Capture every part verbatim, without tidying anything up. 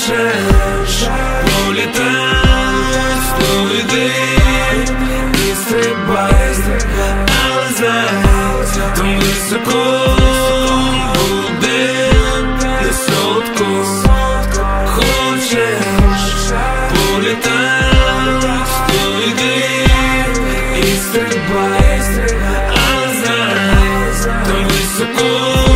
Хочеш політать, то йди і стрибай, але знай, там високо буде не солодко. Хочеш політать, то йди і стрибай, але знай, там високо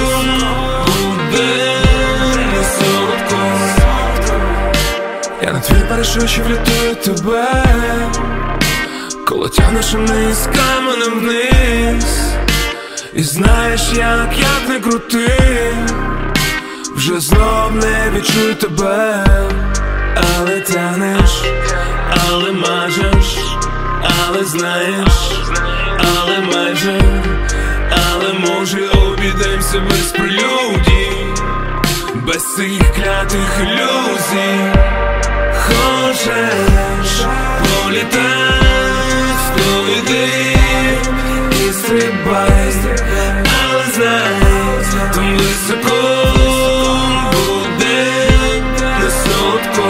буде не солодко. Я на твій парашуті врятую тебе, коли тягнеш вниз каменем вниз. І знаєш, як, як не крути, вже знов не відчую тебе. Але тягнеш, але мажеш, але знаєш, але майже, але може обійдемося без прелюдій, без цих клятих ілюзій. Хочеш політать, то йди і стрибай, але знай, там високо буде не солодко.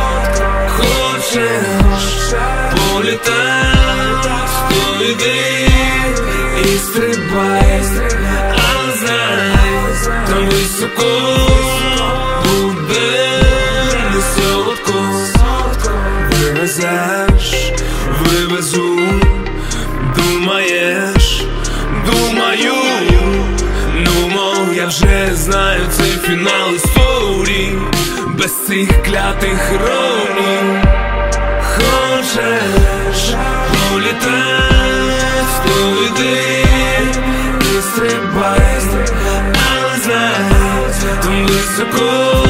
Хочеш політать, то йди і стрибай, але знай, там високо буде не солодко. Вивезеш, вивезу, думаєш, думаю, ну мов я вже знаю цей фінал історії, без цих клятих іроній. Хочеш політать, то йди і стрибай, але знай, там високо